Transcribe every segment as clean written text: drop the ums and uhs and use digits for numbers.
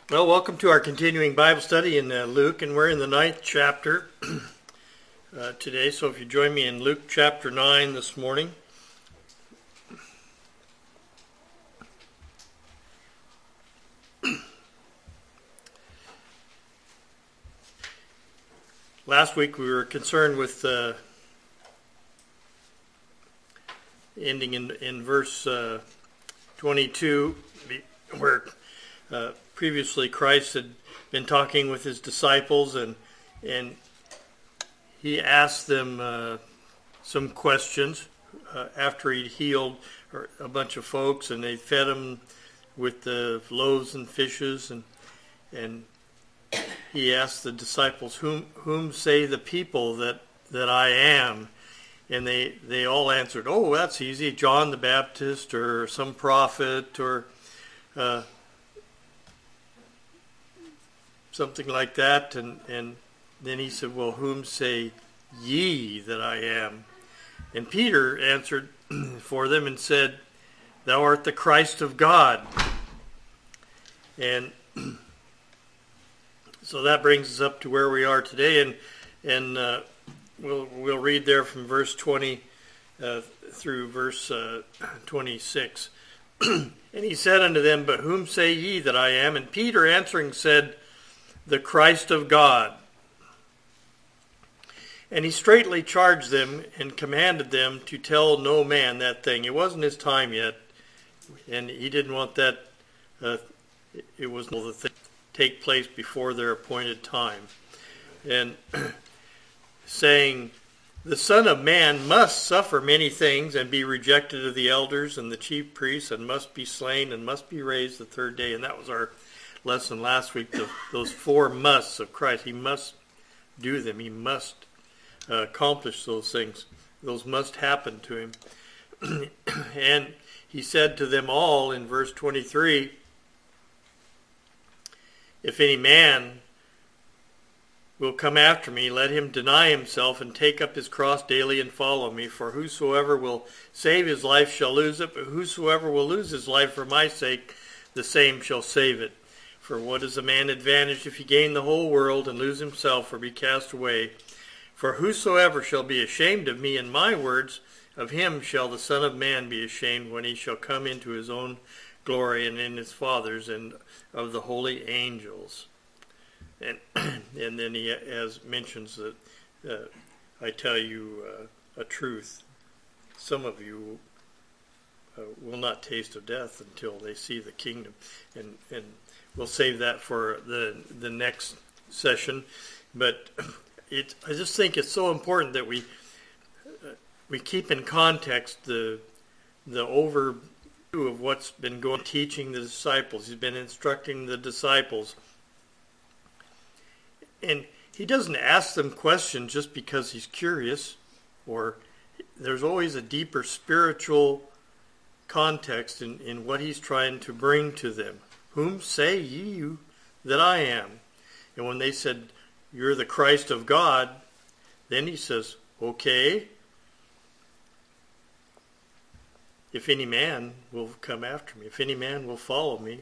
Well, welcome to our continuing Bible study in Luke, and we're in the 9th chapter today. So if you join me in Luke chapter 9 this morning. Last week we were concerned with ending in verse 22, where previously Christ had been talking with his disciples, and he asked them some questions after he'd healed a bunch of folks, and they fed them with the loaves and fishes, and he asked the disciples, whom say the people that I am? And they all answered, oh, that's easy, John the Baptist, or some prophet, or something like that. And then he said, well, whom say ye that I am? And Peter answered for them and said, thou art the Christ of God. And so that brings us up to where we are today, and we'll read there from verse 20 through verse 26. And he said unto them, but whom say ye that I am? And Peter answering said, the Christ of God. And he straitly charged them and commanded them to tell no man that thing. It wasn't his time yet, and he didn't want that. It was the thing take place before their appointed time. And saying, the Son of Man must suffer many things and be rejected of the elders and the chief priests, and must be slain and must be raised the third day. And that was our lesson last week, those four musts of Christ. He must do them. He must accomplish those things. Those must happen to him. And he said to them all in verse 23, if any man will come after me, let him deny himself and take up his cross daily and follow me. For whosoever will save his life shall lose it, but whosoever will lose his life for my sake, the same shall save it. For what is a man advantaged if he gain the whole world and lose himself or be cast away? For whosoever shall be ashamed of me and my words, of him shall the Son of Man be ashamed when he shall come into his own glory and in his Father's and of the holy angels. And then he mentions that I tell you a truth. Some of you will not taste of death until they see the kingdom. And we'll save that for the next session. But I just think it's so important that we keep in context the overview of what's been going, teaching the disciples. He's been instructing the disciples. And he doesn't ask them questions just because he's curious, or there's always a deeper spiritual context in what he's trying to bring to them. Whom say ye that I am? And when they said, you're the Christ of God, then he says, okay, if any man will come after me, if any man will follow me,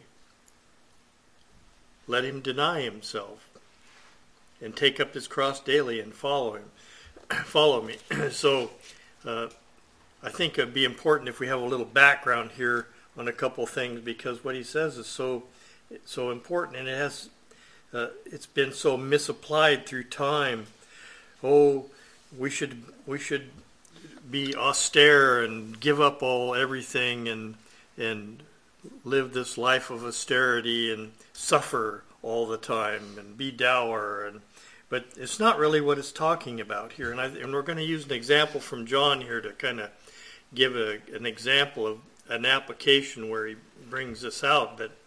let him deny himself and take up his cross daily and follow me. So I think it'd be important if we have a little background here on a couple things, because what he says is so important, and it's been so misapplied through time. Oh, we should be austere and give up everything and live this life of austerity and suffer all the time and be dour, but it's not really what it's talking about here. And we're going to use an example from John here to kind of give an example of an application where he brings this out. But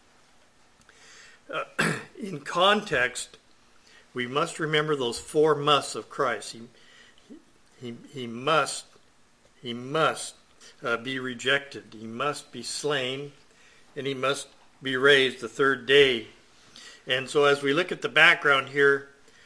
in context, we must remember those four musts of Christ. He must be rejected. He must be slain, and he must be raised the third day. And so as we look at the background here,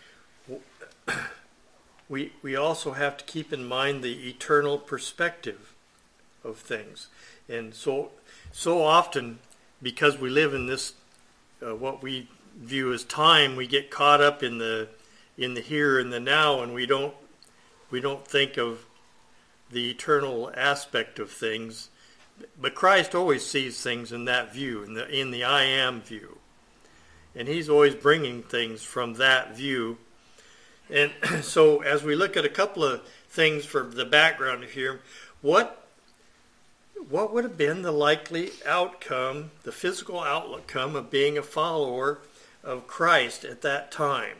we also have to keep in mind the eternal perspective of things. And so often, because we live in this what we view as time, we get caught up in the here and the now, and we don't think of the eternal aspect of things. But Christ always sees things in that view, in the I am view. And he's always bringing things from that view. And so as we look at a couple of things for the background here, what would have been the likely outcome, the physical outcome of being a follower of Christ at that time?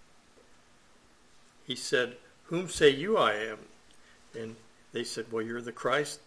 He said, "Whom say you I am?" And they said, "Well, you're the Christ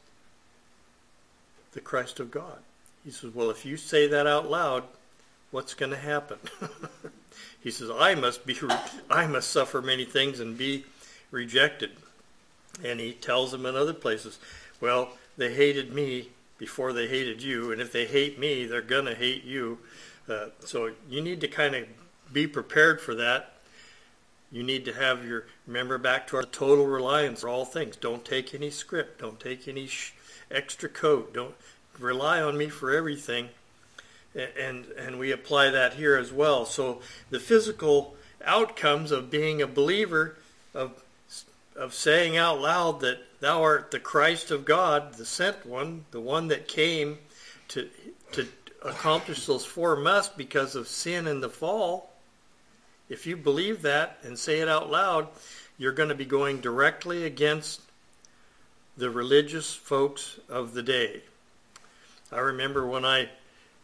of God." He says, "Well, if you say that out loud, what's going to happen?" He says, I must suffer many things and be rejected." And he tells them in other places, well, they hated me before they hated you, and if they hate me, they're going to hate you. So you need to kind of be prepared for that. You need to remember back to our total reliance for all things. Don't take any script. Don't take any extra coat. Don't rely on me for everything. And we apply that here as well. So the physical outcomes of being a believer, of saying out loud that thou art the Christ of God, the sent one, the one that came to accomplish those four musts because of sin and the fall. If you believe that and say it out loud, you're going to be going directly against the religious folks of the day. I remember when I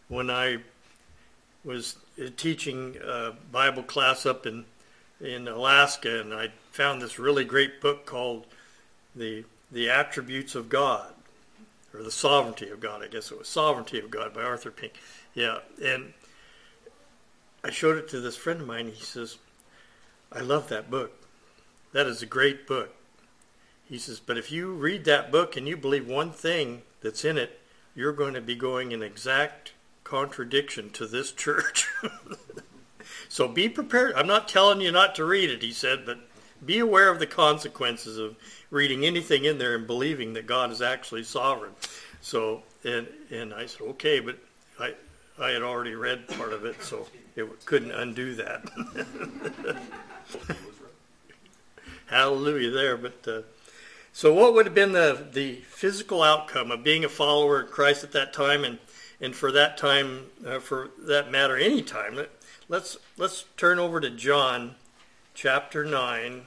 was teaching a Bible class up in Alaska, and I found this really great book called The Attributes of God, or The Sovereignty of God. I guess it was Sovereignty of God by Arthur Pink. Yeah, and I showed it to this friend of mine. He says, "I love that book. That is a great book." He says, "But if you read that book and you believe one thing that's in it, you're going to be going in exact contradiction to this church." So be prepared. I'm not telling you not to read it, he said, but be aware of the consequences of reading anything in there and believing that God is actually sovereign. So, and I said, okay, but I had already read part of it, so it couldn't undo that. Hallelujah there. But so what would have been the physical outcome of being a follower of Christ at that time, and for that time, for that matter, any time? Let's turn over to John chapter 9.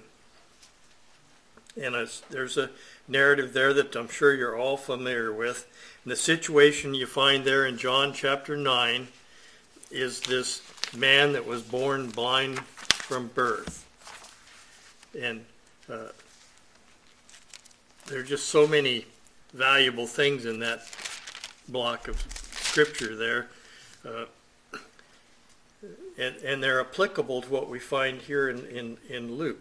And there's a narrative there that I'm sure you're all familiar with. And the situation you find there in John chapter 9 is this man that was born blind from birth. And there are just so many valuable things in that block of scripture there. And they're applicable to what we find here in Luke.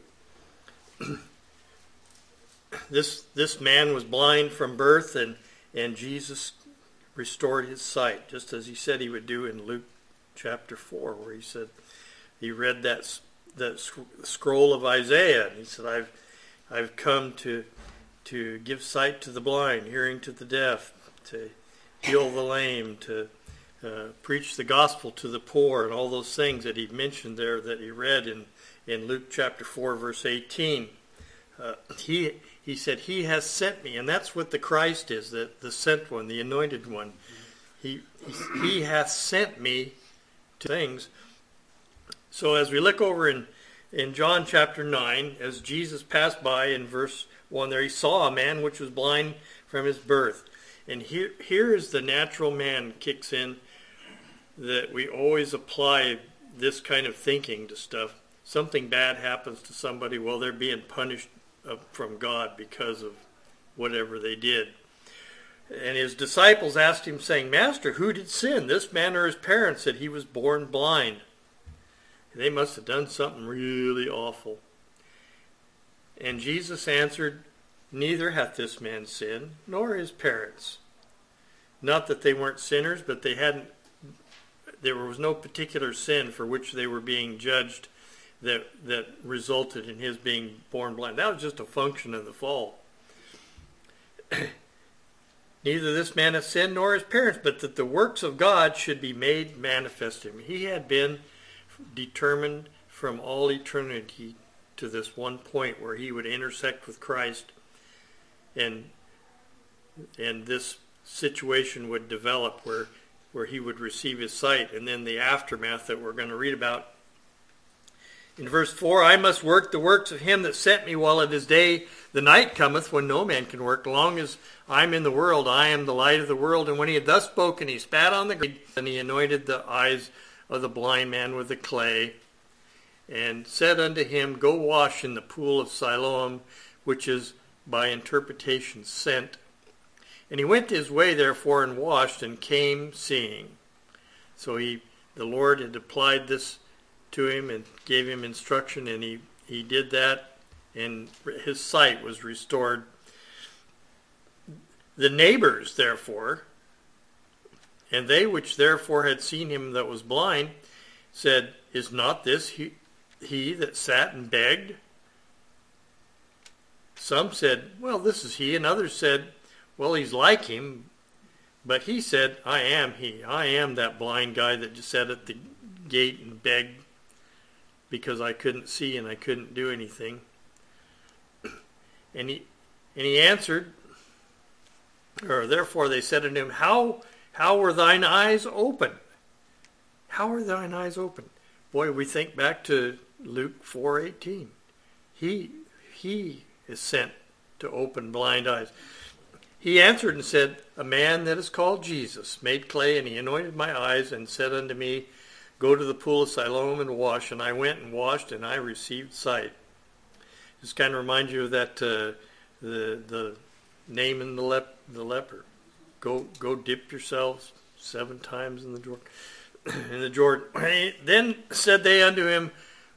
This man was blind from birth, and Jesus restored his sight, just as he said he would do in Luke chapter 4, where he said he read that scroll of Isaiah, and he said, I've come to give sight to the blind, hearing to the deaf, to heal the lame, to preach the gospel to the poor, and all those things that he mentioned there that he read in Luke chapter 4, verse 18. He said, he has sent me, and that's what the Christ is, the sent one, the anointed one. He hath sent me to things. So as we look over in John chapter 9, as Jesus passed by in verse 1 there, he saw a man which was blind from his birth. And here is the natural man kicks in, that we always apply this kind of thinking to stuff. Something bad happens to somebody, well, they're being punished from God because of whatever they did. And his disciples asked him, saying, Master, who did sin, this man or his parents, that he was born blind? They must have done something really awful. And Jesus answered, Neither hath this man sinned, nor his parents. Not that they weren't sinners, but there was no particular sin for which they were being judged that resulted in his being born blind. That was just a function of the fall. Neither this man hath sinned nor his parents, but that the works of God should be made manifest to him. He had been determined from all eternity to this one point where he would intersect with Christ, and this situation would develop where he would receive his sight, and then the aftermath that we're going to read about. In verse 4, I must work the works of him that sent me while it is day. The night cometh when no man can work. Long as I'm in the world, I am the light of the world. And when he had thus spoken, he spat on the ground, and he anointed the eyes of the blind man with the clay, and said unto him, Go wash in the pool of Siloam, which is by interpretation sent. And he went his way therefore and washed, and came seeing. So the Lord had applied this to him and gave him instruction, and he did that, and his sight was restored. The neighbors, therefore, and they which therefore had seen him that was blind, said, Is not this he that sat and begged? Some said, Well, this is he, and others said, Well, he's like him. But he said, I am he. I am that blind guy that just sat at the gate and begged, because I couldn't see and I couldn't do anything. And he answered, or therefore they said unto him, How were thine eyes open? How were thine eyes open? Boy, we think back to Luke 4:18. He is sent to open blind eyes. He answered and said, A man that is called Jesus made clay, and he anointed my eyes, and said unto me, Go to the pool of Siloam and wash. And I went and washed, and I received sight. This kind of reminds you of that the Naaman the leper. Go dip yourselves 7 times in the Jordan. Then said they unto him,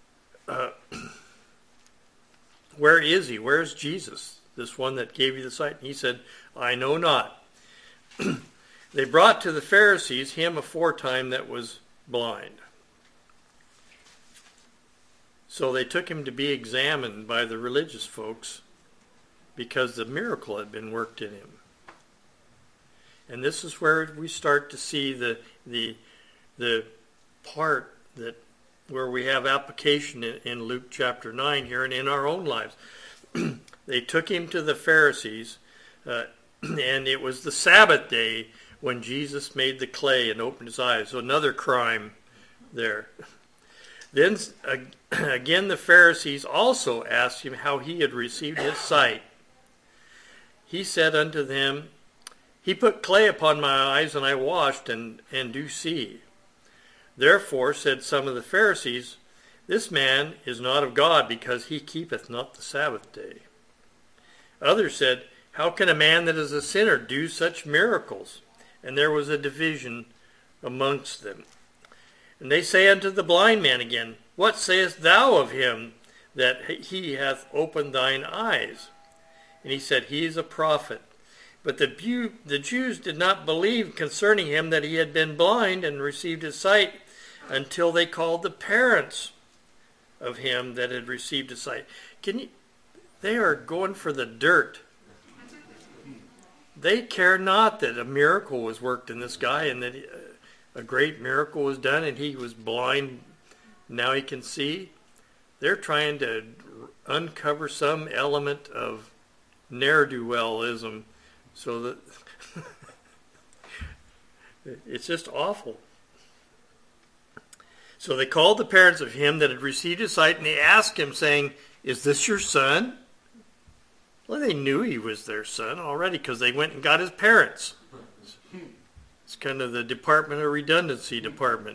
Where is he? Where is Jesus, this one that gave you the sight? And he said, I know not. They brought to the Pharisees him aforetime that was blind. So they took him to be examined by the religious folks, because the miracle had been worked in him. And this is where we start to see the part that where we have application in Luke chapter 9 here and in our own lives. They took him to the Pharisees, and it was the Sabbath day when Jesus made the clay and opened his eyes. So another crime there. Then again the Pharisees also asked him how he had received his sight. He said unto them, He put clay upon my eyes, and I washed, and do see. Therefore said some of the Pharisees, This man is not of God, because he keepeth not the Sabbath day. Others said, How can a man that is a sinner do such miracles? And there was a division amongst them. And they say unto the blind man again, What sayest thou of him that he hath opened thine eyes? And he said, He is a prophet. But the Jews did not believe concerning him that he had been blind and received his sight, until they called the parents of him that had received his sight. They are going for the dirt. They care not that a miracle was worked in this guy, and that a great miracle was done, and he was blind. Now he can see. They're trying to uncover some element of ne'er-do-wellism, so that it's just awful. So they called the parents of him that had received his sight, and they asked him, saying, Is this your son? Well, they knew he was their son already, because they went and got his parents. It's kind of the Department of Redundancy department.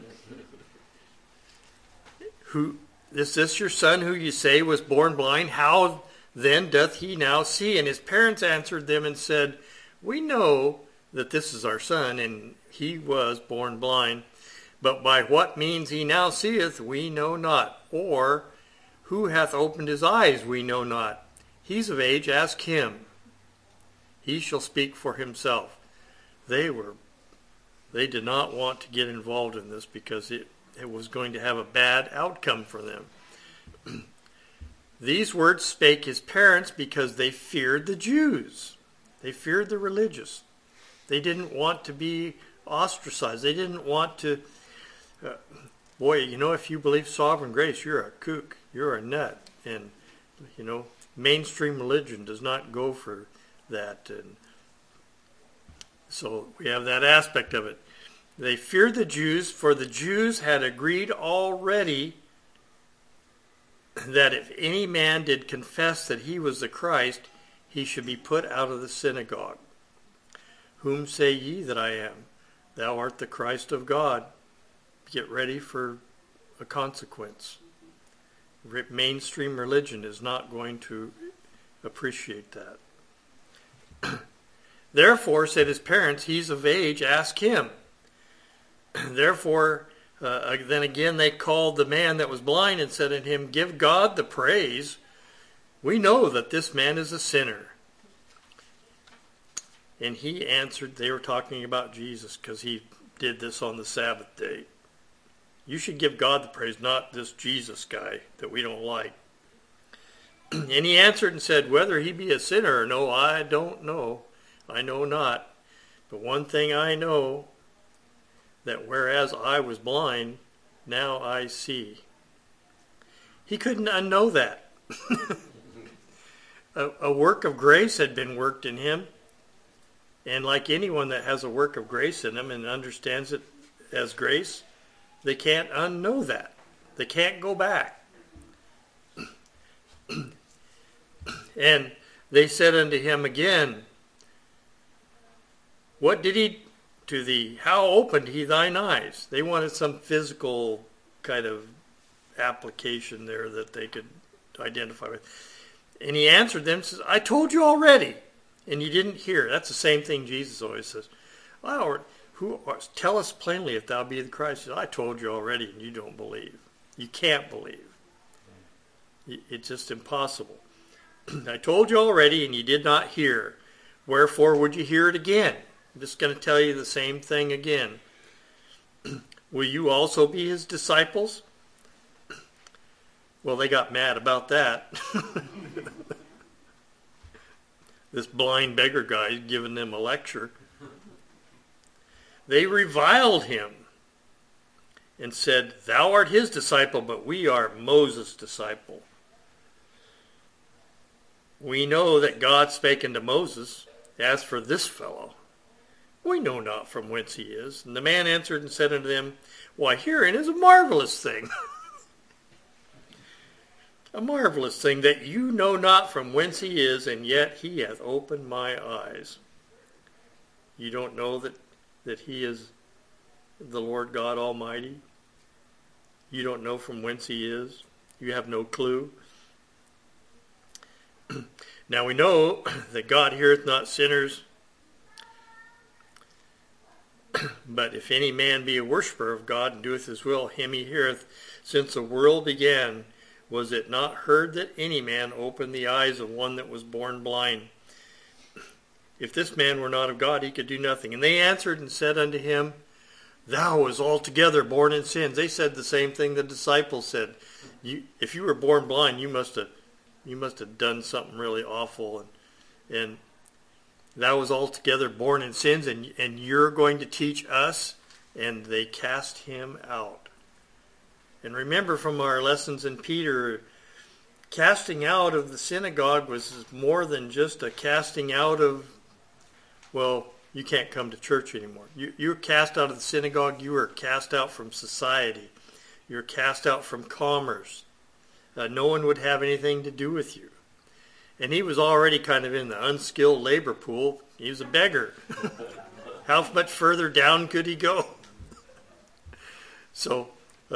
Is this your son who you say was born blind? How then doth he now see? And his parents answered them and said, We know that this is our son, and he was born blind. But by what means he now seeth, we know not. Or who hath opened his eyes, we know not. He's of age, ask him. He shall speak for himself. They did not want to get involved in this, because it was going to have a bad outcome for them. These words spake his parents because they feared the Jews. They feared the religious. They didn't want to be ostracized. They didn't want to boy, if you believe sovereign grace, you're a kook, you're a nut. And, mainstream religion does not go for that. And so we have that aspect of it. They feared the Jews, for the Jews had agreed already that if any man did confess that he was the Christ, he should be put out of the synagogue. Whom say ye that I am? Thou art the Christ of God. Get ready for a consequence. Mainstream religion is not going to appreciate that. Therefore, said his parents, he's of age, ask him. Therefore, then again they called the man that was blind and said unto him, give God the praise. We know that this man is a sinner. And he answered, they were talking about Jesus because he did this on the Sabbath day. You should give God the praise, not this Jesus guy that we don't like. And he answered and said, whether he be a sinner or no, I don't know. I know not. But one thing I know, that whereas I was blind, now I see. He couldn't unknow that. A work of grace had been worked in him. And like anyone that has a work of grace in them and understands it as grace, they can't unknow that. They can't go back. And they said unto him again, what did he to thee? How opened he thine eyes? They wanted some physical kind of application there that they could identify with. And he answered them and says, I told you already, and you didn't hear. That's the same thing Jesus always says. Tell us plainly if thou be the Christ. He says, I told you already, and you don't believe. You can't believe. It's just impossible. I told you already, and you did not hear. Wherefore would you hear it again? I'm just going to tell you the same thing again. Will you also be his disciples? Well, they got mad about that. This blind beggar guy giving them a lecture. They reviled him and said, thou art his disciple, but we are Moses' disciple. We know that God spake unto Moses. As for this fellow, we know not from whence he is. And the man answered and said unto them, why, herein is a marvelous thing. A marvelous thing, that you know not from whence he is, and yet he hath opened my eyes. You don't know that he is the Lord God Almighty? You don't know from whence he is? You have no clue? Now we know that God heareth not sinners, but if any man be a worshipper of God and doeth his will, him he heareth. Since the world began, was it not heard that any man opened the eyes of one that was born blind? If this man were not of God, he could do nothing. And they answered and said unto him, thou was altogether born in sins. They said the same thing the disciples said. If you were born blind, you must have done something really awful. And thou was altogether born in sins, and you're going to teach us? And they cast him out. And remember from our lessons in Peter, casting out of the synagogue was more than just a casting out of, well, you can't come to church anymore. You're cast out of the synagogue. You are cast out from society. You're cast out from commerce. No one would have anything to do with you. And he was already kind of in the unskilled labor pool. He was a beggar. How much further down could he go? So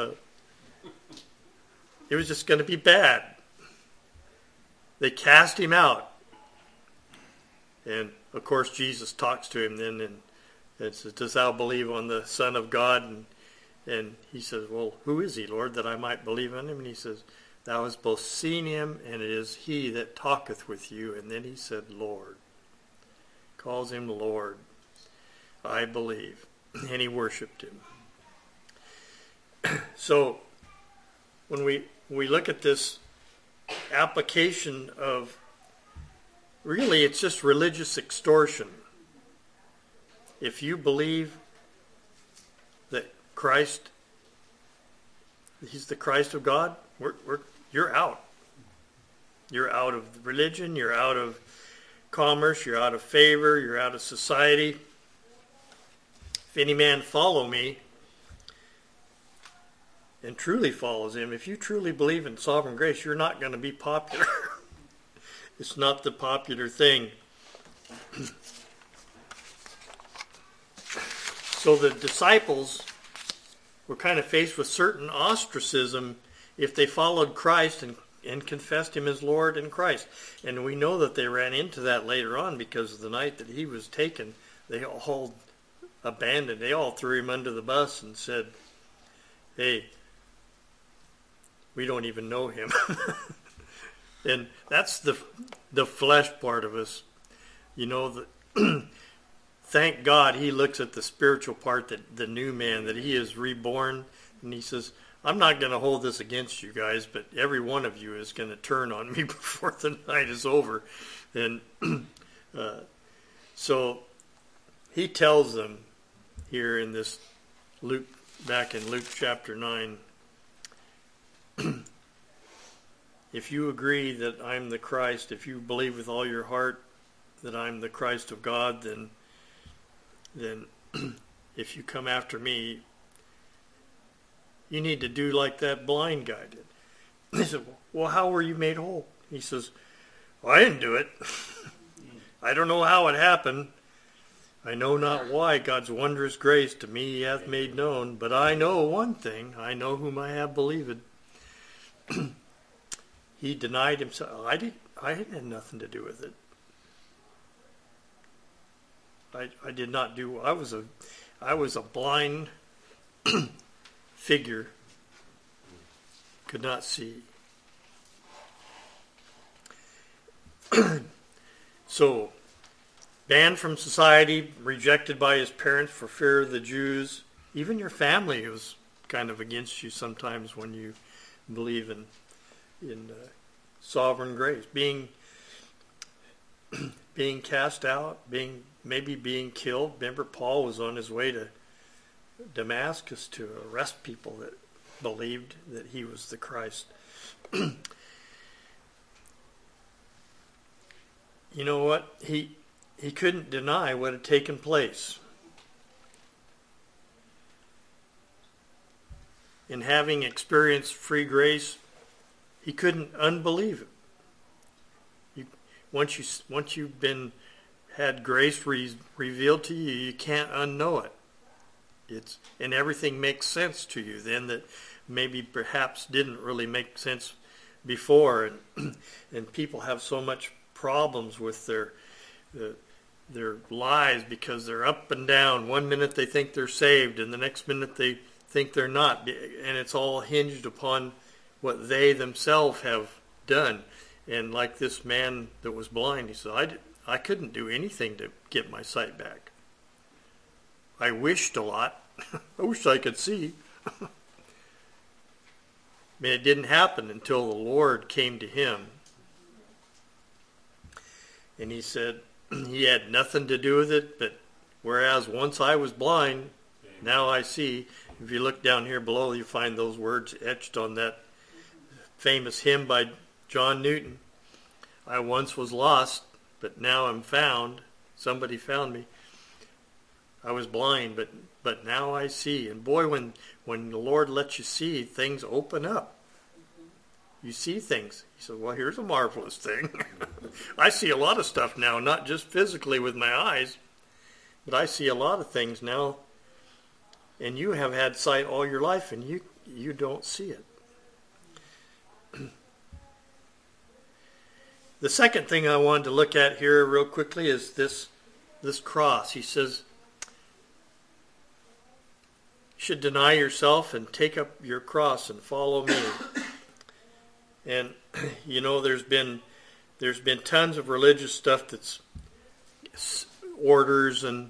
it was just going to be bad. They cast him out. And, of course, Jesus talks to him then and says, dost thou believe on the Son of God? And he says, well, who is he, Lord, that I might believe on him? And he says, thou hast both seen him, and it is he that talketh with you. And then he said, Lord. Calls him Lord. I believe. And he worshipped him. So, when we look at this application of, really it's just religious extortion. If you believe that Christ he's the Christ of God, you're out. You're out of religion, you're out of commerce, you're out of favor, you're out of society. If any man follow me and truly follows him, if you truly believe in sovereign grace, you're not going to be popular. It's not the popular thing. So the disciples were kind of faced with certain ostracism if they followed Christ and confessed him as Lord and Christ. And we know that they ran into that later on, because the night that he was taken, they all abandoned. They all threw him under the bus and said, hey, we don't even know him. And that's the flesh part of us. You know, thank God he looks at the spiritual part, that the new man, that he is reborn. And he says, I'm not going to hold this against you guys, but every one of you is going to turn on me before the night is over. And so he tells them here in this Luke, back in Luke chapter 9, if you agree that I'm the Christ, if you believe with all your heart that I'm the Christ of God, then if you come after me, you need to do like that blind guy did. He said, well, how were you made whole? He says, well, I didn't do it. I don't know how it happened. I know not why God's wondrous grace to me he hath made known, but I know one thing, I know whom I have believed. He denied himself. I had nothing to do with it. I did not do. I was a blind figure, could not see. So, banned from society, rejected by his parents for fear of the Jews. Even your family was kind of against you sometimes when you believe in sovereign grace. Being cast out, maybe being killed. Remember, Paul was on his way to Damascus to arrest people that believed that he was the Christ. You know what? He couldn't deny what had taken place. In having experienced free grace, he couldn't unbelieve it. Once you've had grace revealed to you, you can't unknow it. And everything makes sense to you then that maybe perhaps didn't really make sense before. And people have so much problems with their lives because they're up and down. One minute they think they're saved, and the next minute they think they're not. And it's all hinged upon what they themselves have done. And like this man that was blind, he said, I couldn't do anything to get my sight back. I wished a lot. I wish I could see. I mean, it didn't happen until the Lord came to him. And he said he had nothing to do with it, but whereas once I was blind, now I see. If you look down here below, you find those words etched on that famous hymn by John Newton. I once was lost, but now I'm found. Somebody found me. I was blind, but now I see. And boy, when the Lord lets you see, things open up. You see things. He said, well, here's a marvelous thing. I see a lot of stuff now, not just physically with my eyes, but I see a lot of things now. And you have had sight all your life, and you don't see it. The second thing I wanted to look at here real quickly is this cross. He says, you should deny yourself and take up your cross and follow me. And you know, there's been tons of religious stuff that's orders and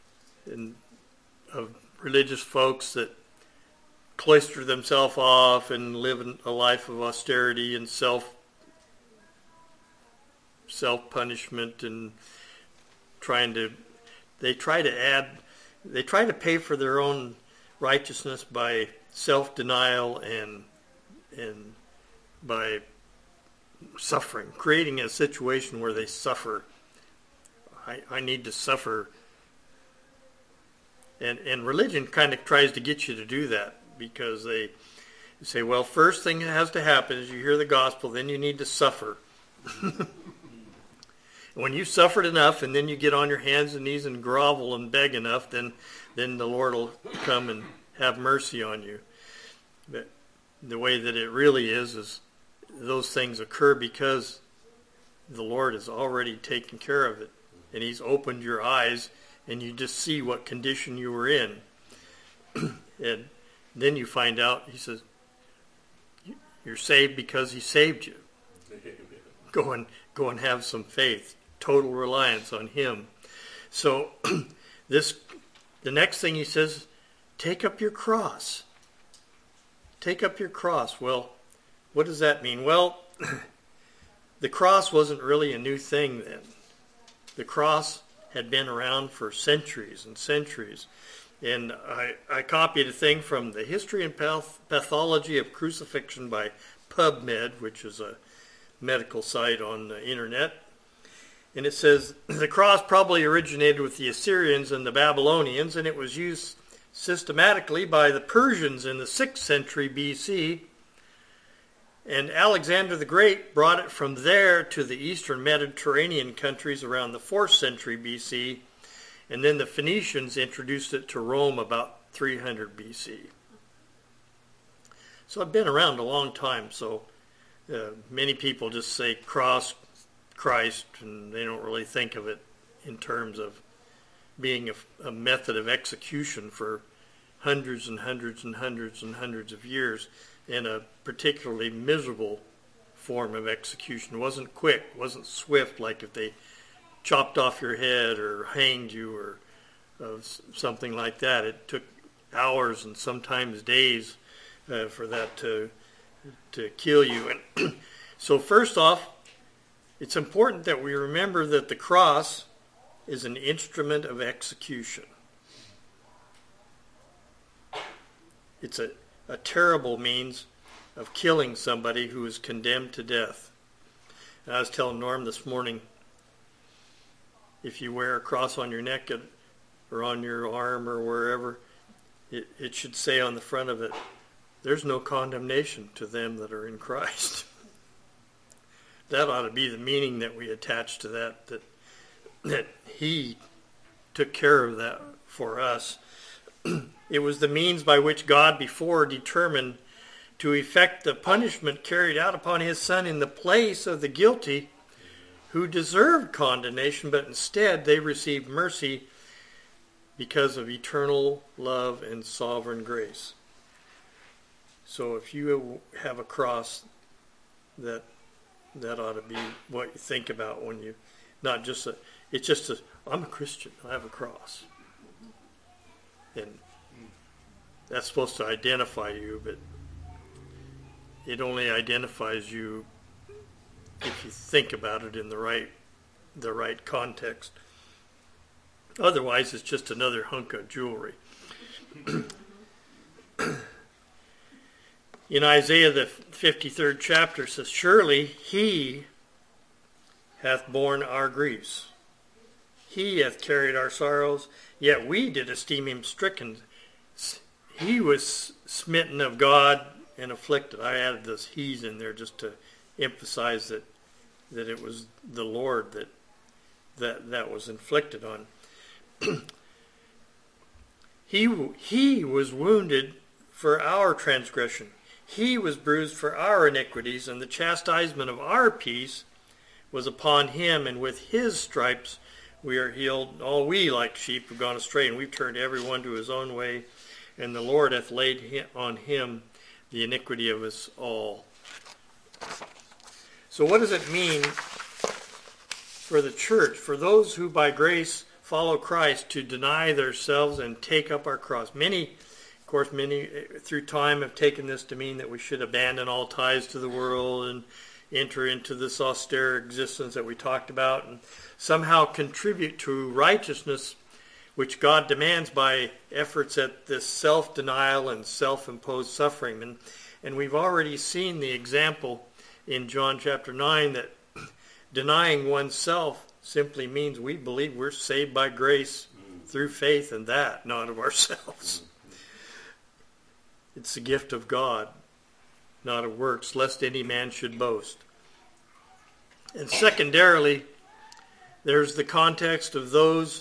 of religious folks that cloister themselves off and live a life of austerity and self-punishment, and they try to pay for their own righteousness by self-denial and by suffering, creating a situation where they suffer. I need to suffer. And religion kind of tries to get you to do that, because they say, well, first thing that has to happen is you hear the gospel, then you need to suffer. When you've suffered enough, and then you get on your hands and knees and grovel and beg enough, then the Lord will come and have mercy on you. But the way that it really is those things occur because the Lord has already taken care of it. And he's opened your eyes, and you just see what condition you were in. And then you find out, he says, you're saved because he saved you. Go and have some faith. Total reliance on him. So the next thing he says, take up your cross. Take up your cross. Well, what does that mean? Well, the cross wasn't really a new thing then. The cross had been around for centuries and centuries. And I copied a thing from the History and Pathology of Crucifixion by PubMed, which is a medical site on the internet. And it says, the cross probably originated with the Assyrians and the Babylonians, and it was used systematically by the Persians in the 6th century BC. And Alexander the Great brought it from there to the eastern Mediterranean countries around the 4th century BC. And then the Phoenicians introduced it to Rome about 300 BC. So it's been around a long time. So many people just say cross, Christ, and they don't really think of it in terms of being a method of execution for hundreds and hundreds and hundreds and hundreds of years, and a particularly miserable form of execution. It wasn't quick, it wasn't swift, like if they chopped off your head or hanged you or something like that. It took hours and sometimes days for that to kill you. And so first off, it's important that we remember that the cross is an instrument of execution. It's a terrible means of killing somebody who is condemned to death. And I was telling Norm this morning, if you wear a cross on your neck or on your arm or wherever, it should say on the front of it, there's no condemnation to them that are in Christ. That ought to be the meaning that we attach to that he took care of that for us. It was the means by which God before determined to effect the punishment carried out upon his Son in the place of the guilty who deserved condemnation, but instead they received mercy because of eternal love and sovereign grace. So if you have a cross, that ought to be what you think about when you, not just I'm a Christian, I have a cross. And that's supposed to identify you, but it only identifies you if you think about it in the right context. Otherwise, it's just another hunk of jewelry. In Isaiah, the 53rd chapter says, surely he hath borne our griefs. He hath carried our sorrows, yet we did esteem him stricken. He was smitten of God and afflicted. I added this he's in there just to emphasize that it was the Lord that was inflicted on. He was wounded for our transgression. He was bruised for our iniquities, and the chastisement of our peace was upon him, and with his stripes we are healed. All we like sheep have gone astray, and we've turned every one to his own way, and the Lord hath laid on him the iniquity of us all. So what does it mean for the church, for those who by grace follow Christ, to deny themselves and take up our cross? Many through time have taken this to mean that we should abandon all ties to the world and enter into this austere existence that we talked about and somehow contribute to righteousness which God demands by efforts at this self-denial and self-imposed suffering. And we've already seen the example in John chapter 9 that denying oneself simply means we believe we're saved by grace through faith in that, not of ourselves. It's the gift of God, not of works, lest any man should boast. And secondarily, there's the context of those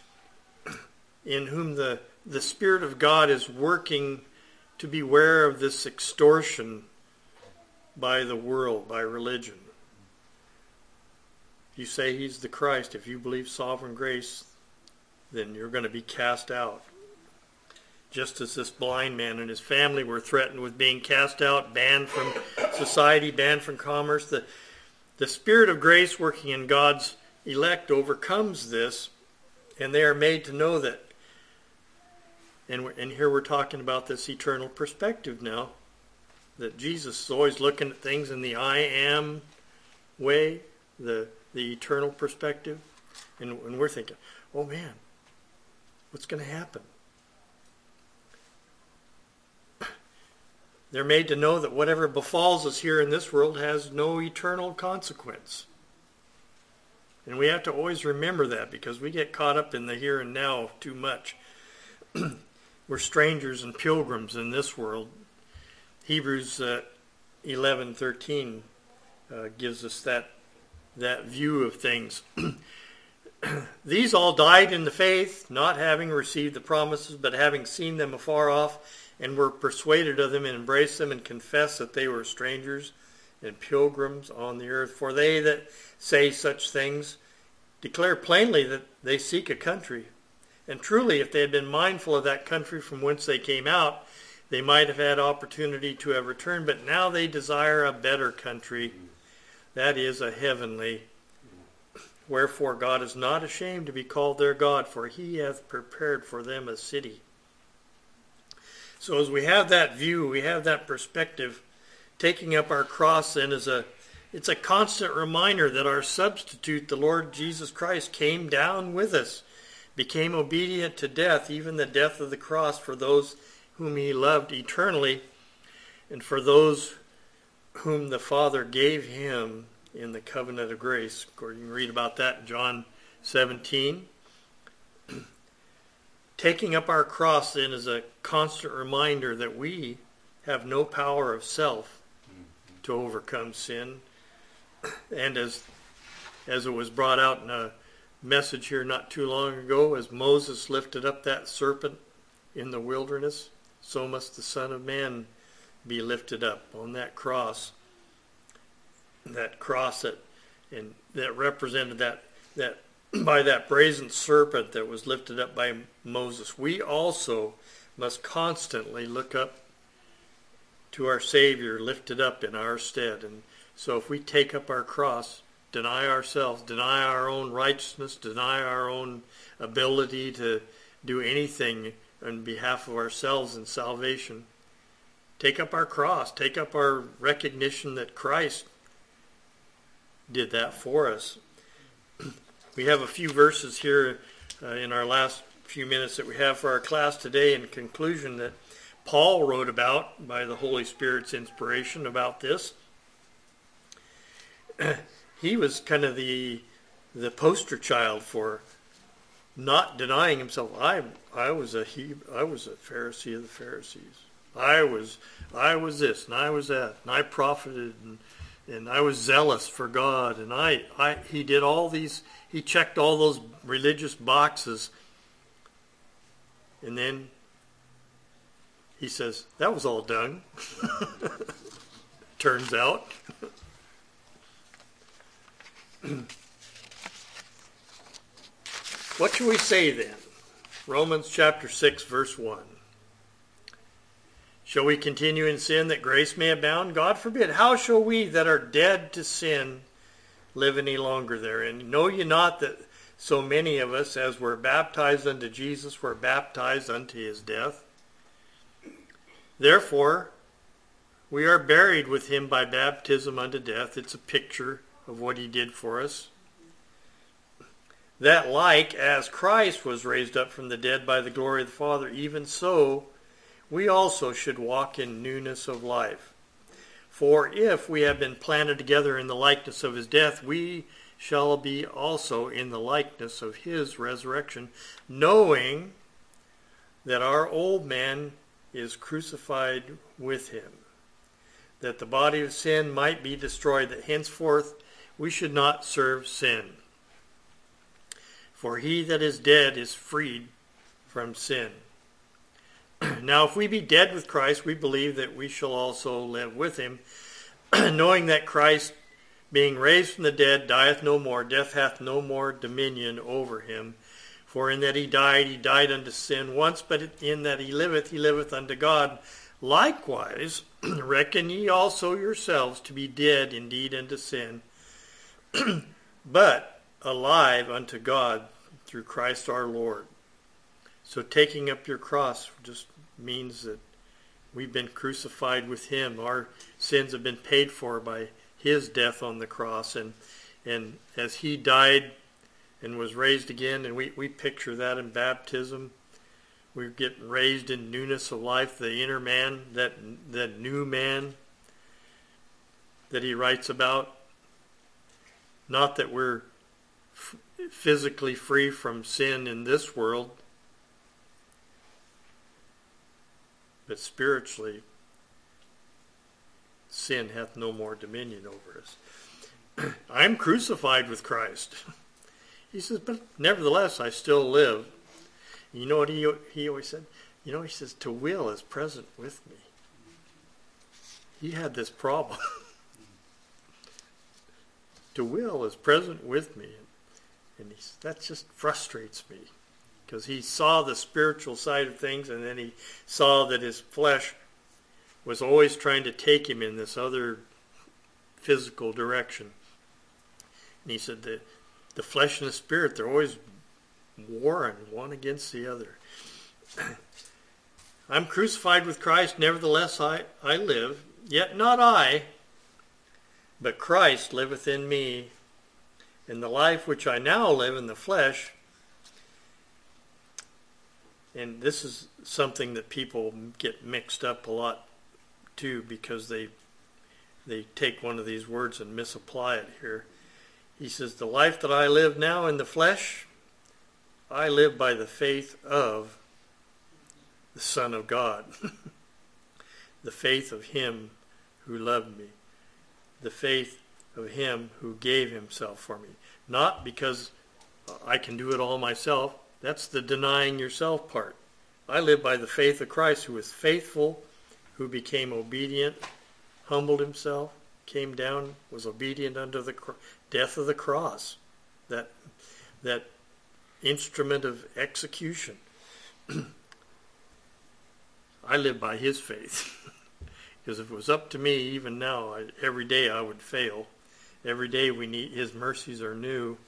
in whom the Spirit of God is working to beware of this extortion by the world, by religion. If you say he's the Christ, if you believe sovereign grace, then you're going to be cast out. Just as this blind man and his family were threatened with being cast out, banned from society, banned from commerce, the Spirit of grace working in God's elect overcomes this, and they are made to know that. And here we're talking about this eternal perspective now, that Jesus is always looking at things in the I am way, the eternal perspective. And we're thinking, oh man, what's going to happen? They're made to know that whatever befalls us here in this world has no eternal consequence. And we have to always remember that, because we get caught up in the here and now too much. We're strangers and pilgrims in this world. Hebrews 11:13 gives us that view of things. These all died in the faith, not having received the promises, but having seen them afar off, and were persuaded of them, and embraced them, and confessed that they were strangers and pilgrims on the earth. For they that say such things declare plainly that they seek a country. And truly, if they had been mindful of that country from whence they came out, they might have had opportunity to have returned. But now they desire a better country, that is, a heavenly. Wherefore God is not ashamed to be called their God, for he hath prepared for them a city. So as we have that view, we have that perspective, taking up our cross then it's a constant reminder that our substitute, the Lord Jesus Christ, came down with us, became obedient to death, even the death of the cross, for those whom he loved eternally, and for those whom the Father gave him in the covenant of grace. Of course, you can read about that in John 17. Taking up our cross then is a constant reminder that we have no power of self to overcome sin. And as it was brought out in a message here not too long ago, as Moses lifted up that serpent in the wilderness, so must the Son of Man be lifted up on that cross. That cross that represented that by that brazen serpent that was lifted up by Moses. We also must constantly look up to our Savior lifted up in our stead. And so if we take up our cross, deny ourselves, deny our own righteousness, deny our own ability to do anything on behalf of ourselves in salvation, take up our cross, take up our recognition that Christ did that for us. We have a few verses here in our last few minutes that we have for our class today in conclusion that Paul wrote about by the Holy Spirit's inspiration about this. He was kind of the poster child for not denying himself. I was a Pharisee of the Pharisees. I was this and I was that, and I profited and I was zealous for God, and he did all these. He checked all those religious boxes, and then he says, that was all done. Turns out. What shall we say then? Romans chapter 6, verse 1. Shall we continue in sin that grace may abound? God forbid. How shall we that are dead to sin live any longer therein? Know ye not that so many of us, as were baptized unto Jesus, were baptized unto his death? Therefore, we are buried with him by baptism unto death. It's a picture of what he did for us. that like as Christ was raised up from the dead by the glory of the Father, even so we also should walk in newness of life. For if we have been planted together in the likeness of his death, we shall be also in the likeness of his resurrection, knowing that our old man is crucified with him, that the body of sin might be destroyed, that henceforth we should not serve sin. For he that is dead is freed from sin. Now if we be dead with Christ, we believe that we shall also live with him, knowing that Christ, being raised from the dead, dieth no more, death hath no more dominion over him. For in that he died unto sin once, but in that he liveth unto God. Likewise, reckon ye also yourselves to be dead indeed unto sin, but alive unto God through Christ our Lord. So taking up your cross just means that we've been crucified with him. Our sins have been paid for by his death on the cross. And as he died and was raised again, and we picture that in baptism, we get raised in newness of life, the inner man, that new man that he writes about. Not that we're physically free from sin in this world, but spiritually, sin hath no more dominion over us. I'm crucified with Christ. He says, but nevertheless I still live. You know what he always said? He says, to will is present with me. He had this problem. To will is present with me. And that just frustrates me. Because he saw the spiritual side of things, and then he saw that his flesh was always trying to take him in this other physical direction. And he said that the flesh and the spirit, they're always warring one against the other. I'm crucified with Christ, nevertheless I live, yet not I, but Christ liveth in me. And the life which I now live in the flesh, and this is something that people get mixed up a lot too, because they take one of these words and misapply it here. He says, the life that I live now in the flesh, I live by the faith of the Son of God. The faith of him who loved me. The faith of him who gave himself for me. Not because I can do it all myself. That's the denying yourself part. I live by the faith of Christ, who is faithful, who became obedient, humbled himself, came down, was obedient unto the death of the cross. That instrument of execution. I live by his faith. Because if it was up to me, even now, every day I would fail. Every day we need his mercies are new.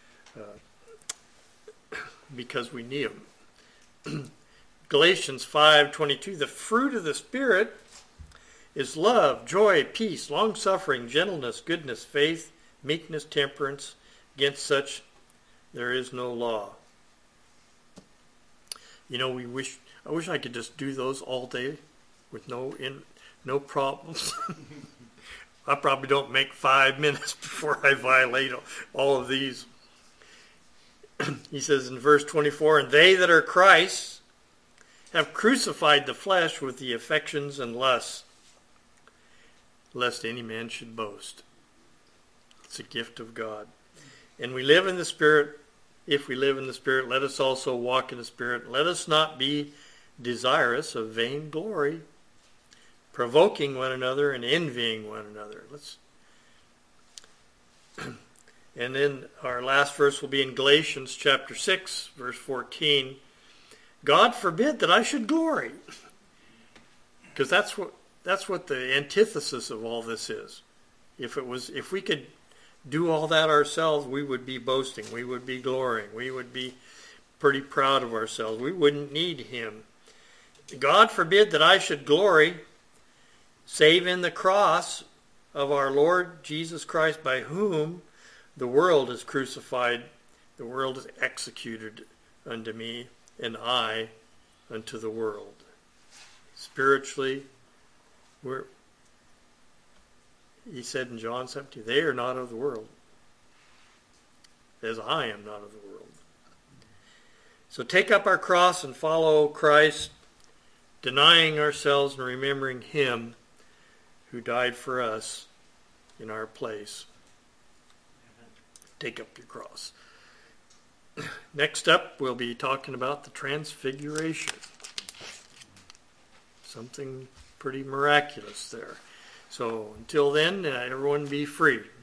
Because we need them. Galatians 5:22, the fruit of the Spirit is love, joy, peace, long-suffering, gentleness, goodness, faith, meekness, temperance. Against such there is no law. I wish I could just do those all day with no problems. I probably don't make 5 minutes before I violate all of these. He says in verse 24, and they that are Christ's have crucified the flesh with the affections and lusts, lest any man should boast. It's a gift of God. And we live in the Spirit. If we live in the Spirit, let us also walk in the Spirit. Let us not be desirous of vain glory, provoking one another and envying one another. And then our last verse will be in Galatians chapter 6, verse 14. God forbid that I should glory. Because that's what the antithesis of all this is. If we could do all that ourselves, we would be boasting. We would be glorying. We would be pretty proud of ourselves. We wouldn't need him. God forbid that I should glory, save in the cross of our Lord Jesus Christ, by whom the world is crucified The world is executed unto me, and I unto the world. Spiritually, he said in John 17, they are not of the world, as I am not of the world. So take up our cross and follow Christ, denying ourselves and remembering him who died for us in our place. Take up your cross. Next up, we'll be talking about the Transfiguration. Something pretty miraculous there. So until then, everyone be free.